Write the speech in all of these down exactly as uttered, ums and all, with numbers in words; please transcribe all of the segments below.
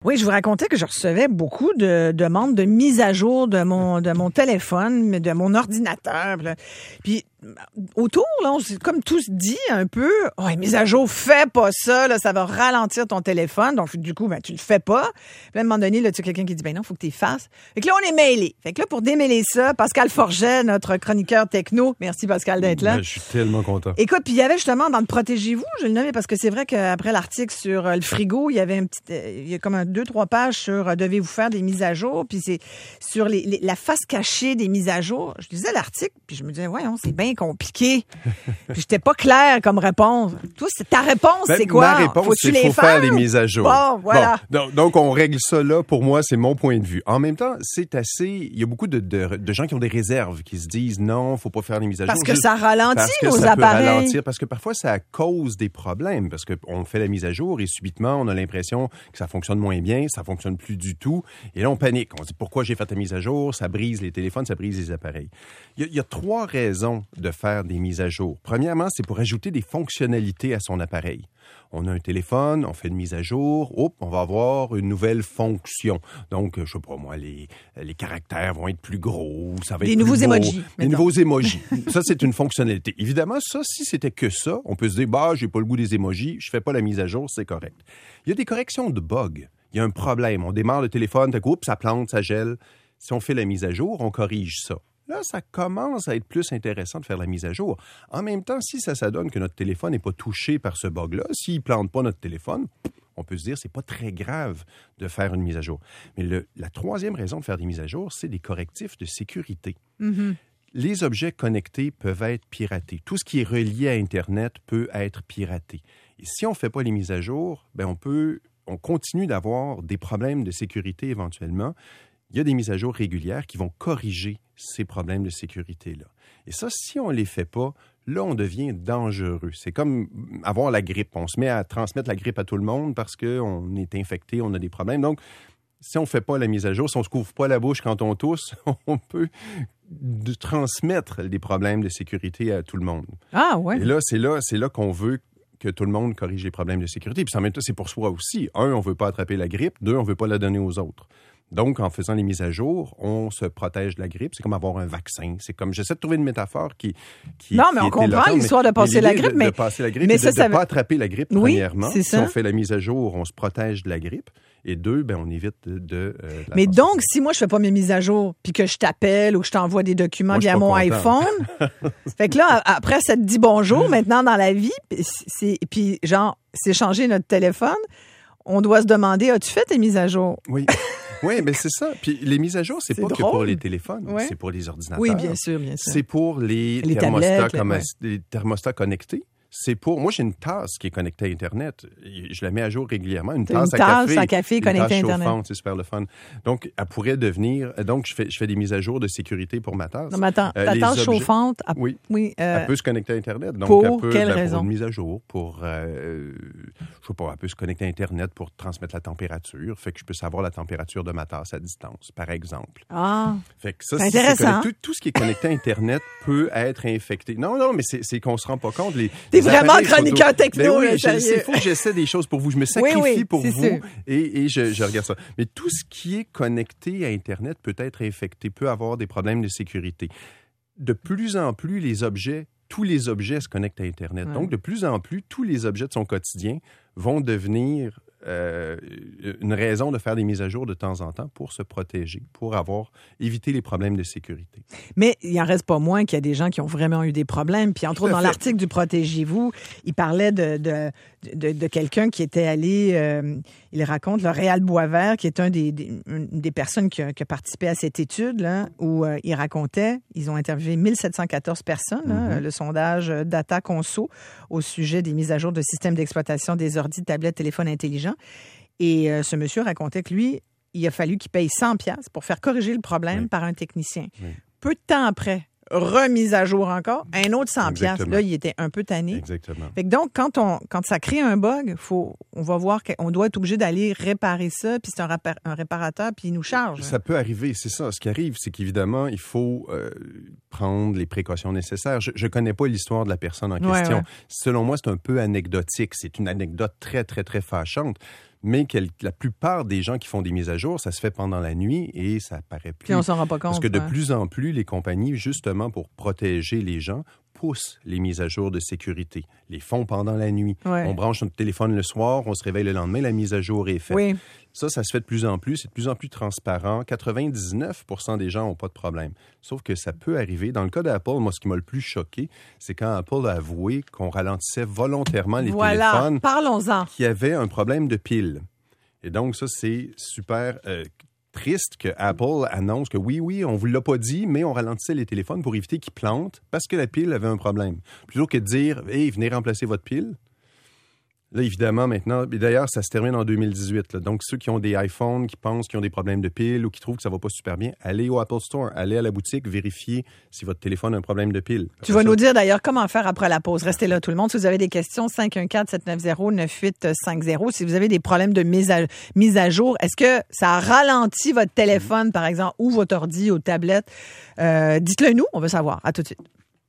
Oui, je vous racontais que je recevais beaucoup de demandes de mise à jour de mon de mon téléphone, de mon ordinateur. Puis autour, là, on s'est comme tous dit un peu, oh, mise à jour, fais pas ça, là, ça va ralentir ton téléphone. Donc, du coup, ben, tu le fais pas. Puis à un moment donné, là, tu as quelqu'un qui dit, ben non, faut que tu les fasses. Fait que là, on est mêlés. Fait que là, pour démêler ça, Pascal Forget, notre chroniqueur techno, merci Pascal d'être là. Ben, je suis tellement content. Écoute, puis il y avait justement dans le Protégez-vous, je le nommais parce que c'est vrai qu'après l'article sur euh, le frigo, il y avait un petit, euh, il y a comme un, deux, trois pages sur euh, devez-vous faire des mises à jour, puis c'est sur les, les, la face cachée des mises à jour. Je lisais l'article, puis je me disais, voyons, c'est bien compliqué. Puis j'étais pas claire comme réponse. Toi, c'est ta réponse, ben, c'est quoi? Ma réponse, Faut-tu c'est les faut faire? faire les mises à jour. Bon, voilà. Bon, donc, donc, on règle ça là. Pour moi, c'est mon point de vue. En même temps, c'est assez... Il y a beaucoup de, de, de gens qui ont des réserves, qui se disent, non, faut pas faire les mises à jour. Parce que ça ralentit parce que nos ça appareils. Peut ralentir, parce que parfois, ça cause des problèmes. Parce qu'on fait la mise à jour et subitement, on a l'impression que ça fonctionne moins bien, ça fonctionne plus du tout. Et là, on panique. On se dit, pourquoi j'ai fait la mise à jour? Ça brise les téléphones, ça brise les appareils. Il y a, il y a trois raisons de faire des mises à jour. Premièrement, c'est pour ajouter des fonctionnalités à son appareil. On a un téléphone, on fait une mise à jour, hop, on va avoir une nouvelle fonction. Donc, je sais pas moi, les, les caractères vont être plus gros, ça va des être nouveaux plus beau. emojis. Des nouveaux emojis. Ça, c'est une fonctionnalité. Évidemment, ça, si c'était que ça, on peut se dire, bah, j'ai pas le goût des emojis, je fais pas la mise à jour, c'est correct. Il y a des corrections de bugs. Il y a un problème. On démarre le téléphone, t'as oups, ça plante, ça gèle. Si on fait la mise à jour, on corrige ça. Là, ça commence à être plus intéressant de faire la mise à jour. En même temps, si ça s'adonne que notre téléphone n'est pas touché par ce bug-là, s'il ne plante pas notre téléphone, on peut se dire que ce n'est pas très grave de faire une mise à jour. Mais le, la troisième raison de faire des mises à jour, c'est des correctifs de sécurité. Mm-hmm. Les objets connectés peuvent être piratés. Tout ce qui est relié à Internet peut être piraté. Et si on ne fait pas les mises à jour, ben on peut, on continue d'avoir des problèmes de sécurité éventuellement. Il y a des mises à jour régulières qui vont corriger ces problèmes de sécurité-là. Et ça, si on ne les fait pas, là, on devient dangereux. C'est comme avoir la grippe. On se met à transmettre la grippe à tout le monde parce qu'on est infecté, on a des problèmes. Donc, si on ne fait pas la mise à jour, si on ne se couvre pas la bouche quand on tousse, on peut de transmettre des problèmes de sécurité à tout le monde. Ah, ouais. Et là, c'est là, c'est là qu'on veut que tout le monde corrige les problèmes de sécurité. Puis en même temps, c'est pour soi aussi. Un, on ne veut pas attraper la grippe. Deux, on ne veut pas la donner aux autres. Donc, en faisant les mises à jour, on se protège de la grippe. C'est comme avoir un vaccin. C'est comme, j'essaie de trouver une métaphore qui... qui non, mais qui on comprend l'histoire de passer la grippe. De, mais de passer la grippe mais et ça, de ça ne pas attraper la grippe, oui, premièrement. C'est si ça. on fait la mise à jour, on se protège de la grippe. Et deux, ben, on évite de... de euh, mais donc, si moi, je fais pas mes mises à jour, puis que je t'appelle ou que je t'envoie des documents moi, via mon content. iPhone, fait que là, après, ça te dit bonjour, maintenant, dans la vie, c'est, puis genre, c'est changer notre téléphone, on doit se demander, as-tu fait tes mises à jour? Oui. Oui, mais c'est ça. Puis les mises à jour, c'est, c'est pas drôle. Que pour les téléphones, ouais. C'est pour les ordinateurs. Oui, bien sûr, bien sûr. C'est pour les, les thermostats, tablettes, comme ouais. les thermostats connectés. C'est pour... Moi, j'ai une tasse qui est connectée à Internet. Je la mets à jour régulièrement. Une tasse, une à tasse café. à café connectée à Internet. Chauffante, c'est super le fun. Donc, elle pourrait devenir... Donc, je fais, je fais des mises à jour de sécurité pour ma tasse. Non, mais attends, euh, ta tasse objets... chauffante... Elle... Oui. oui euh... Elle peut se connecter à Internet. Donc, pour elle peut, quelle ben, raison? Pour une mise à jour, pour... Euh, je sais pas, elle peut se connecter à Internet pour transmettre la température. Fait que je peux savoir la température de ma tasse à distance, par exemple. Ah, fait que ça, c'est intéressant. C'est tout, tout ce qui est connecté à Internet peut être infecté. Non, non, mais c'est, c'est qu'on se rend pas compte. Les, T'es vraiment chroniqueur techno, ben oui, là, il faut que j'essaie des choses pour vous. Je me sacrifie oui, oui, pour vous sûr. et, et je, je regarde ça. Mais tout ce qui est connecté à Internet peut être infecté, peut avoir des problèmes de sécurité. De plus en plus, les objets, tous les objets se connectent à Internet. Ouais. Donc, de plus en plus, tous les objets de son quotidien vont devenir euh, une raison de faire des mises à jour de temps en temps pour se protéger, pour avoir éviter les problèmes de sécurité. Mais il n'en reste pas moins qu'il y a des gens qui ont vraiment eu des problèmes. Puis entre autres, dans l'article du Protégez-vous, il parlait de, de, de, de quelqu'un qui était allé, euh, il raconte, le Réal Boisvert, qui est un des, des, une des personnes qui a, qui a participé à cette étude, là, où euh, il racontait, ils ont interviewé mille sept cent quatorze personnes, là, mm-hmm. le sondage Data Conso au sujet des mises à jour de systèmes d'exploitation des ordi, tablettes, téléphones intelligents. Et euh, ce monsieur racontait que lui, il a fallu qu'il paye cent dollars pour faire corriger le problème oui. par un technicien. Oui. Peu de temps après, remise à jour encore, un autre cent dollars. Là, il était un peu tanné. Exactement. Fait que donc, quand, on, quand ça crée un bug, faut, on va voir qu'on doit être obligé d'aller réparer ça, puis c'est un, répar- un réparateur, puis il nous charge. Ça peut arriver, c'est ça. Ce qui arrive, c'est qu'évidemment, il faut euh, prendre les précautions nécessaires. Je ne connais pas l'histoire de la personne en question. Ouais, ouais. Selon moi, c'est un peu anecdotique. C'est une anecdote très, très, très fâchante. Mais quel, la plupart des gens qui font des mises à jour, ça se fait pendant la nuit et ça paraît plus. Puis on s'en rend pas compte. Parce que de ouais. plus en plus, les compagnies, justement pour protéger les gens, poussent les mises à jour de sécurité. Les font pendant la nuit. Ouais. On branche notre téléphone le soir, on se réveille le lendemain, la mise à jour est faite. Oui. Ça, ça se fait de plus en plus. C'est de plus en plus transparent. quatre-vingt-dix-neuf pour cent des gens n'ont pas de problème. Sauf que ça peut arriver. Dans le cas d'Apple, moi, ce qui m'a le plus choqué, c'est quand Apple a avoué qu'on ralentissait volontairement les voilà. téléphones Parlons-en. qui avaient un problème de pile. Et donc, ça, c'est super euh, triste que Apple annonce que oui, oui, on vous l'a pas dit, mais on ralentissait les téléphones pour éviter qu'ils plantent parce que la pile avait un problème. Plutôt que de dire, hey, venez remplacer votre pile. Là, évidemment, maintenant, et d'ailleurs, ça se termine en deux mille dix-huit. Là. Donc, ceux qui ont des iPhones, qui pensent qu'ils ont des problèmes de pile ou qui trouvent que ça va pas super bien, allez au Apple Store, allez à la boutique, vérifiez si votre téléphone a un problème de pile. Tu vas ça... nous dire d'ailleurs comment faire après la pause. Restez là, tout le monde. Si vous avez des questions, cinq un quatre, sept neuf zéro, neuf huit cinq zéro. Si vous avez des problèmes de mise à, mise à jour, est-ce que ça a ralenti votre téléphone, mmh. par exemple, ou votre ordi ou tablette? Euh, dites-le nous, on veut savoir. À tout de suite.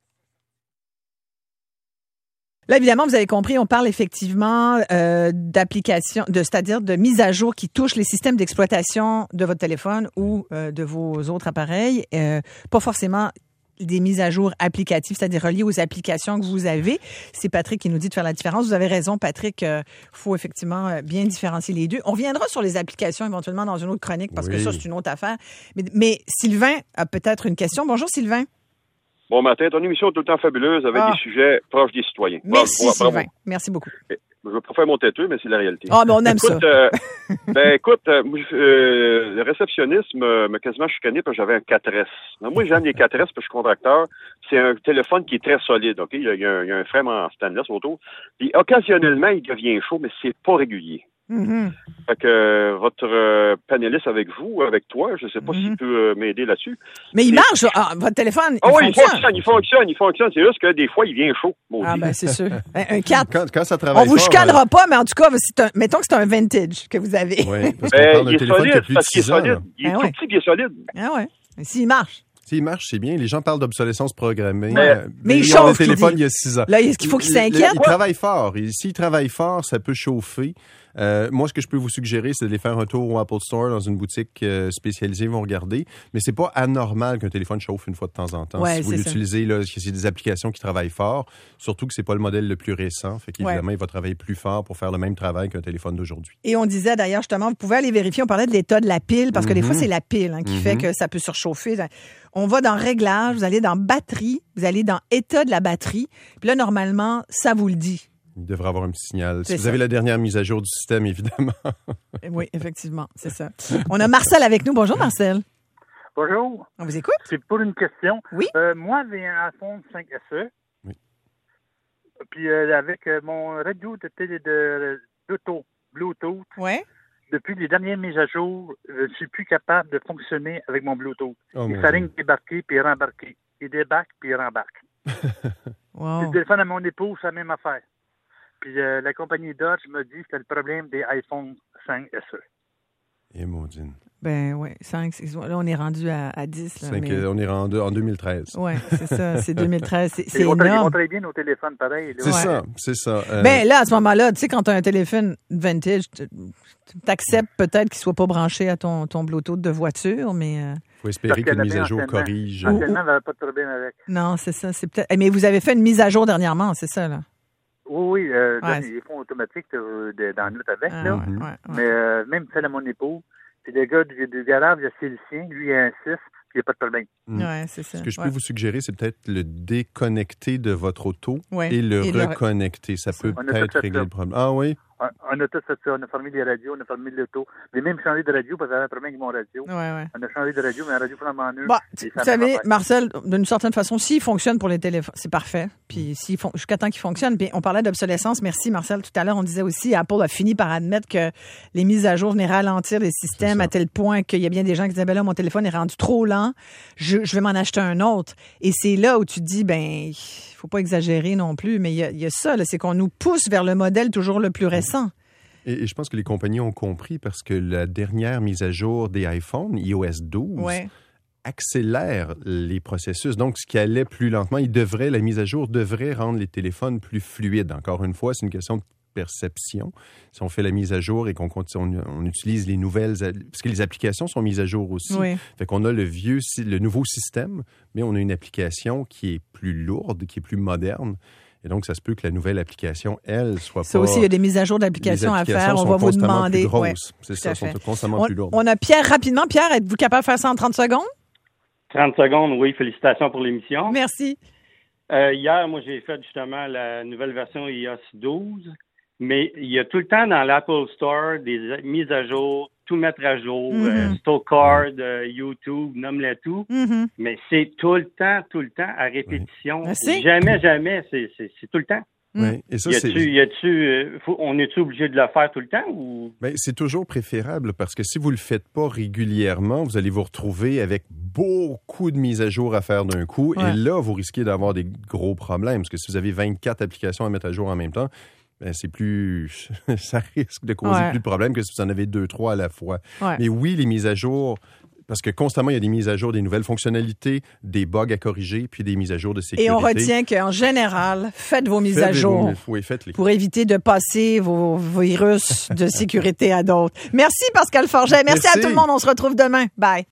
Là, évidemment, vous avez compris, on parle effectivement euh, d'applications, de, c'est-à-dire de mise à jour qui touchent les systèmes d'exploitation de votre téléphone ou euh, de vos autres appareils. Euh, pas forcément des mises à jour applicatives, c'est-à-dire reliées aux applications que vous avez. C'est Patrick qui nous dit de faire la différence. Vous avez raison, Patrick. Il euh, faut effectivement bien différencier les deux. On reviendra sur les applications éventuellement dans une autre chronique parce oui. que ça, c'est une autre affaire. Mais, mais Sylvain a peut-être une question. Bonjour, Sylvain. Bon matin, ton émission est tout le temps fabuleuse avec ah. des sujets proches des citoyens. Merci, bravo, Sylvain. bravo. Merci beaucoup. Je veux pas faire mon têteux, mais c'est la réalité. Ah, ben on aime écoute, ça. Euh, ben écoute, euh, euh, le réceptionniste m'a, m'a quasiment chicané parce que j'avais un quatre S. Mais moi, j'aime les quatre S parce que je suis contracteur. C'est un téléphone qui est très solide, OK? Il y a, il y a, un, il y a un frame en stainless autour. Puis occasionnellement, il devient chaud, mais c'est pas régulier. Mm-hmm. Fait que euh, votre euh, panéliste avec vous, avec toi, je sais pas mm-hmm. s'il peut euh, m'aider là-dessus. Mais il marche, ah, votre téléphone, il ah, oui, fonctionne. il fonctionne, il fonctionne, il fonctionne. C'est juste que des fois, il vient chaud. Maudit. Ah ben c'est sûr. Un quatre. Quand, quand ça travaille on vous fort, chicanera euh... pas, mais en tout cas, c'est un, mettons que c'est un vintage que vous avez. Oui, parce qu'on parle d'un il téléphone solide, qui a plus de six ans. Solide. Il est ah, tout ouais. petit, il est solide. Ah ouais. Mais s'il marche. S'il marche, c'est bien. Les gens parlent d'obsolescence programmée. Mais, euh, mais, mais ils chauffe, ont le téléphone il y a six ans. Là, est-ce qu'il faut qu'ils s'inquiètent? Ils travaillent fort. Et s'ils travaillent fort, ça peut chauffer. Euh, moi, ce que je peux vous suggérer, c'est de les faire un tour au Apple Store dans une boutique euh, spécialisée. Ils vont regarder. Mais c'est pas anormal qu'un téléphone chauffe une fois de temps en temps. Ouais, si vous l'utilisez, là, c'est des applications qui travaillent fort. Surtout que c'est pas le modèle le plus récent. Fait qu'évidemment, ouais. il va travailler plus fort pour faire le même travail qu'un téléphone d'aujourd'hui. Et on disait d'ailleurs, justement, vous pouvez aller vérifier. On parlait de l'état de la pile parce que mm-hmm. des fois, c'est la pile hein, qui mm-hmm. fait que ça peut surchauffer. On va dans réglage, vous allez dans batterie, vous allez dans état de la batterie. Puis là, normalement, ça vous le dit. Il devrait avoir un petit signal. C'est si vous ça. avez la dernière mise à jour du système, évidemment. Oui, effectivement, c'est ça. On a Marcel avec nous. Bonjour, Marcel. Bonjour. On vous écoute? C'est pour une question. Oui. Euh, moi, j'ai un iPhone cinq S E. Oui. Puis euh, avec euh, mon radio de télé de d'auto, Bluetooth. Oui. Depuis les dernières mises à jour, je ne suis plus capable de fonctionner avec mon Bluetooth. Oh, il s'arrête débarquer puis rembarquer. Il débarque puis il rembarque. Wow. Le téléphone à mon épouse, c'est la même affaire. Puis euh, la compagnie Dodge me dit que c'est le problème des iPhone cinq S E. Et maudine. Ben oui, cinq, là on est rendu à, à dix. Là, cinq, mais... On est rendu en deux mille treize. Oui, c'est ça, c'est deux mille treize. C'est, c'est on énorme. On travaille bien nos téléphones pareil. Là. C'est ouais. ça, c'est ça. Euh... Ben là, à ce moment-là, tu sais, quand tu as un téléphone vintage, tu acceptes peut-être qu'il ne soit pas branché à ton, ton Bluetooth de voiture, mais... Il euh... faut espérer qu'une mise à jour corrige. Anciennement, il n'y avait pas de problème avec. Non, c'est ça. C'est peut-être... Mais vous avez fait une mise à jour dernièrement, c'est ça, là? Oui, oui. Euh, ouais. Ils font automatique euh, de, dans le avec, ah, là. Ouais, ouais, ouais. Mais euh, même celle à mon époux, c'est le gars du, du garage, c'est le sien, lui il a un six, puis il n'y a pas de problème. Mm. Ouais, c'est ça. Ce que je peux ouais. vous suggérer, c'est peut-être le déconnecter de votre auto ouais. et le et reconnecter. Le... Ça peut on peut-être régler ça. le problème. Ah oui? On, on a tout fait ça. On a fermé les radios, on a fermé l'auto. J'ai même changé de radio parce que j'avais un problème avec mon radio. Ouais, ouais. On a changé de radio, mais la radio flambant neuve. Bah, vous savez, Marcel, d'une certaine façon, s'il fonctionne pour les téléphones, c'est parfait. Puis s'il fon... jusqu'à temps qu'il fonctionne. Puis on parlait d'obsolescence. Merci, Marcel. Tout à l'heure, on disait aussi, Apple a fini par admettre que les mises à jour venaient ralentir les systèmes à tel point qu'il y a bien des gens qui disaient, ben là, mon téléphone est rendu trop lent. Je, je vais m'en acheter un autre. Et c'est là où tu te dis, ben, il faut pas exagérer non plus. Mais il y a, il y a ça, là, c'est qu'on nous pousse vers le modèle toujours le plus récent. Et, et je pense que les compagnies ont compris parce que la dernière mise à jour des iPhones, i O S douze, ouais. accélère les processus. Donc, ce qui allait plus lentement, il devrait, la mise à jour devrait rendre les téléphones plus fluides. Encore une fois, c'est une question perception. Si on fait la mise à jour et qu'on continue, on, on utilise les nouvelles... Parce que les applications sont mises à jour aussi. Oui. Fait qu'on a le vieux, le nouveau système, mais on a une application qui est plus lourde, qui est plus moderne. Et donc, ça se peut que la nouvelle application, elle, soit ça pas... aussi, il y a des mises à jour d'applications à faire. On va vous demander. Plus grosses. Ouais, c'est ça, sont constamment on, plus lourdes. On a Pierre rapidement. Pierre, êtes-vous capable de faire ça en trente secondes? trente secondes, oui. Félicitations pour l'émission. Merci. Euh, hier, moi, j'ai fait justement la nouvelle version i O S douze, mais il y a tout le temps dans l'Apple Store des mises à jour, tout mettre à jour, mm-hmm. euh, Stockcard, euh, YouTube, nomme-le tout, mm-hmm. mais c'est tout le temps, tout le temps, à répétition. Oui. Jamais, jamais, c'est, c'est, c'est tout le temps. Oui. Et ça, y a-tu, c'est... y a-tu, euh, faut, on est-tu obligé de le faire tout le temps ou? Bien, c'est toujours préférable parce que si vous le faites pas régulièrement, vous allez vous retrouver avec beaucoup de mises à jour à faire d'un coup. Ouais. Et là, vous risquez d'avoir des gros problèmes parce que si vous avez vingt-quatre applications à mettre à jour en même temps, ben c'est plus, ça risque de causer ouais. plus de problèmes que si vous en avez deux, trois à la fois. Ouais. Mais oui, les mises à jour, parce que constamment, il y a des mises à jour, des nouvelles fonctionnalités, des bugs à corriger, puis des mises à jour de sécurité. Et on retient qu'en général, faites vos mises faites à jour vos, oui, faites-les. Pour éviter de passer vos, vos virus de sécurité à d'autres. Merci Pascal Forget. Merci, Merci à tout le monde. On se retrouve demain. Bye.